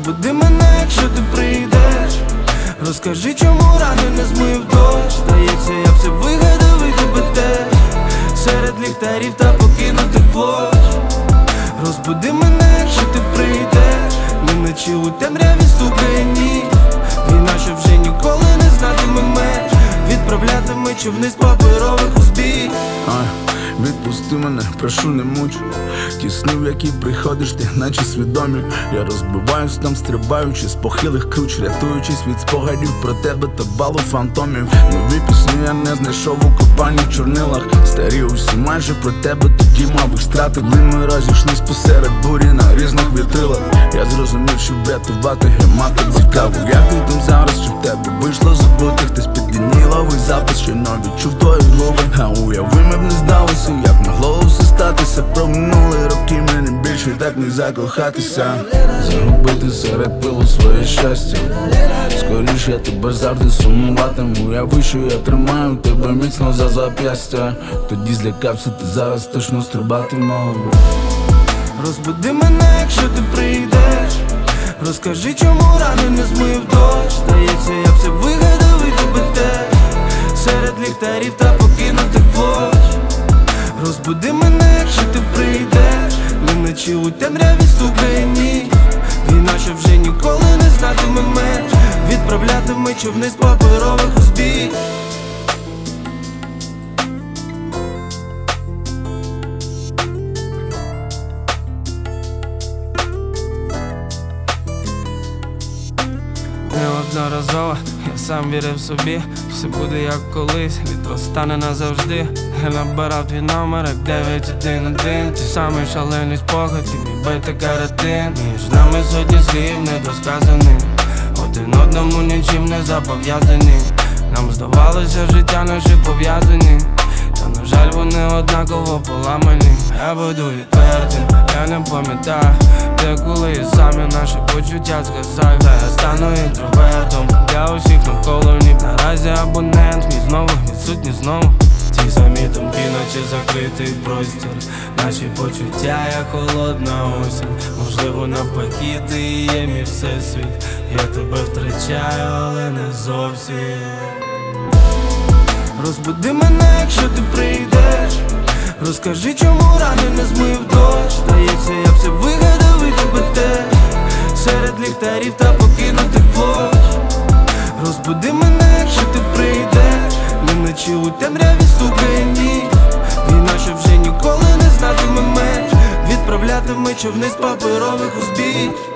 Розбуди мене, якщо ти прийдеш. Розкажи, чому рани не змив дощ. Здається, я все вигадав і тебе теж. Серед ліхтарів та покинутих площ. Розбуди мене, якщо ти прийдеш. Вночі у темряві стукає ніч. Війна, що вже ніколи не знатиме меж. Відправлятиме човни з паперових узбіч. Відпусти мене, прошу, не муч. Ті сни, в які приходиш, ти наче свідомі. Я розбиваюсь там, стрибаючи з похилих круч, рятуючись від спогадів про тебе та балу фантомів. Нові пісні я не знайшов у копанні в чорнилах. Старі усі майже про тебе, тоді мав їх стратити. Ми розійшлись посеред бурі на різних вітрилах. Я зрозумів, що врятувати гемати цікаво. Як ти там зараз, чи в тебе вийшло забути хтось піддініловий запис, що не відчув твої губи. А уяви, ми б не здалося, як могло усе статися. Про минулі роки мені більше так не закохатися. Загубити серед пилу своє щастя. Скоріше я тебе завжди сумуватиму. Уяви, що я тримаю тебе міцно за зап'ястя. Тоді злякався, ти зараз точно стрибатиму. Розбуди мене, якщо ти прийдеш. Розкажи, чому рани не змив дощ. Здається, я все вигадав і тебе теж. Серед ліхтарів та покинутих площ. Розбуди мене, якщо ти прийдеш. Вночі у темряві стукає ніч. Війна, що вже ніколи не знатиме меж. Відправлятиме човни з паперових узбіч. Неодноразово я сам вірив собі, все буде як колись, літ розтане назавжди. Я набирав твій номер, як 911. Ті самий шалений спогад, і мій бета-каротин. Між нами сотні слів недосказаних, один одному нічим не зобов'язані. Нам здавалося, життя наші пов'язані, та на жаль вони однаково поламані. Я буду відвертим, я не пам'ятаю, де коли і самі наші почуття згасають. Та я стану інтровертом для усіх навколо ні. Наразі абонент мій знову відсутній знову. Ті самі думки, наче закритий простір. Наші почуття, як холодна осінь. Можливо, навпаки, ти і є мій всесвіт. Я тебе втрачаю, але не зовсім. Розбуди мене, якщо ти прийдеш. Розкажи, чому рани не змив дощ. Здається, я все вигадав і тебе теж. Серед ліхтарів та покинутих площ. Розбуди мене, якщо ти прийдеш. Вночі у темряві стукає ніч. Війна, що вже ніколи не знатиме меж. Відправлятиме човни з паперових узбіч.